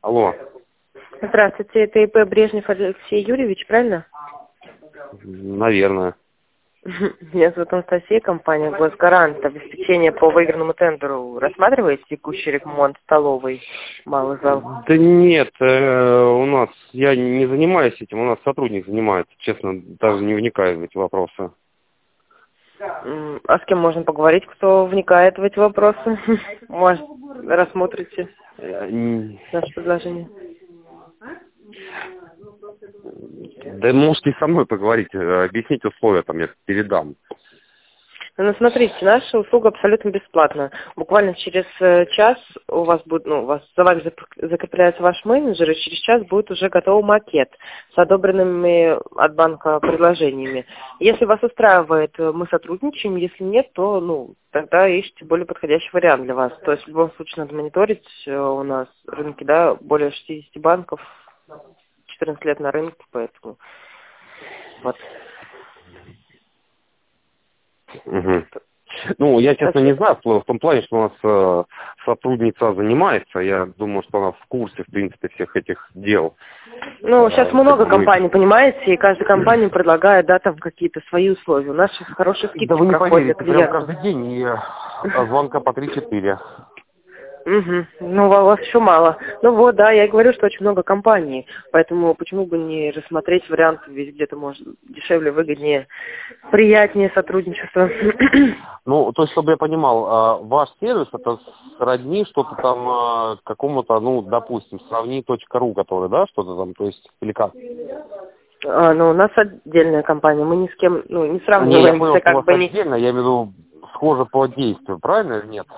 Алло. Здравствуйте, это ИП Брежнев Алексей Юрьевич, правильно? Наверное. Меня зовут Анастасия, компания «Госгарант». Обеспечение по выигранному тендеру рассматриваете? Текущий ремонт столовой, малый зал? Да нет, у нас, я не занимаюсь этим, у нас сотрудник занимается, честно, даже не вникаю в эти вопросы. А с кем можно поговорить, кто вникает в эти вопросы? Может, рассмотрите наше предложение? Да можете со мной поговорить, объяснить условия, там я передам. Ну, смотрите, наша услуга абсолютно бесплатна. Буквально через час у вас будет, за вами закрепляется ваш менеджер, и через час будет уже готовый макет с одобренными от банка предложениями. Если вас устраивает, мы сотрудничаем, если нет, то, тогда ищите более подходящий вариант для вас. То есть в любом случае надо мониторить у нас рынки, да, более 60 банков, 14 лет на рынке, поэтому вот. Угу. Ну, я, честно, не знаю, в том плане, что у нас сотрудница занимается, я думаю, что она в курсе, в принципе, всех этих дел. Сейчас много компаний, понимаете, и каждая компания предлагает, да, там какие-то свои условия. У нас сейчас хорошие скидки да вы не проходят. поверите, прям каждый день и звонка по 3-4. Угу. У вас еще мало. Да, я и говорю, что очень много компаний, поэтому почему бы не рассмотреть варианты, ведь где-то может дешевле, выгоднее, приятнее сотрудничество. То есть, чтобы я понимал, ваш сервис это сродни что-то там какому-то, допустим, сравни.ру, который, да, что-то там, то есть, или как? У нас отдельная компания, мы ни с кем, не Я сравниваемся, понял, что у вас не... отдельно, я имею в виду, схоже по действию, правильно или нет?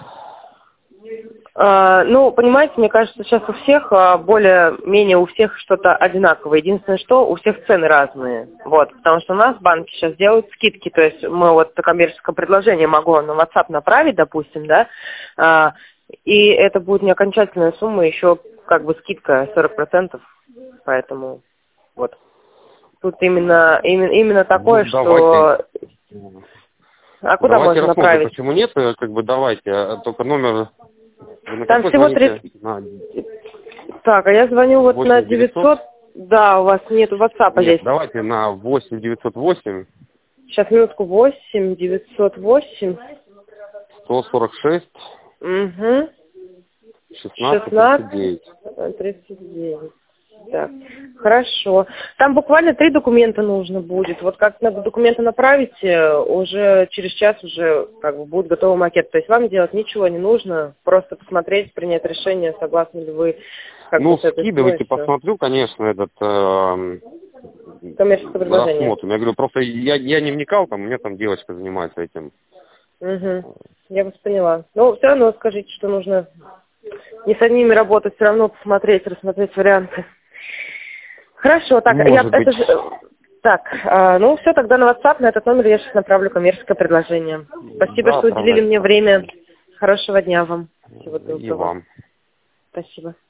Понимаете, мне кажется, сейчас у всех более-менее у всех что-то одинаковое. Единственное, что у всех цены разные. Потому что у нас банки сейчас делают скидки. То есть мы коммерческое предложение могу на WhatsApp направить, допустим, да, и это будет не окончательная сумма, еще скидка 40%. Поэтому тут именно такое, что... А куда давайте можно направить? Почему нет? Давайте, только номер... Там всего 30... Так, а я звоню 8 на 900. Да, у вас нет WhatsApp здесь. Давайте на 8908. Сейчас, минутку. 8-908. 146. Угу. 16 39. Так, хорошо. Там буквально 3 документа нужно будет. Как надо документы направите, уже через час уже будет готовый макет. То есть вам делать ничего не нужно, просто посмотреть, принять решение, согласны ли вы. Скидывайте, посмотрю, конечно, этот коммерческое предложение. рассмотрим. Я говорю, просто я не вникал, у меня там девочка занимается этим. Угу. Я вас поняла. Все равно скажите, что нужно не с одними работать, все равно посмотреть, рассмотреть варианты. Хорошо, так, все, тогда на WhatsApp, на этот номер я сейчас направлю коммерческое предложение. Спасибо, что уделили мне время. Хорошего дня вам. Всего доброго. И вам. Спасибо.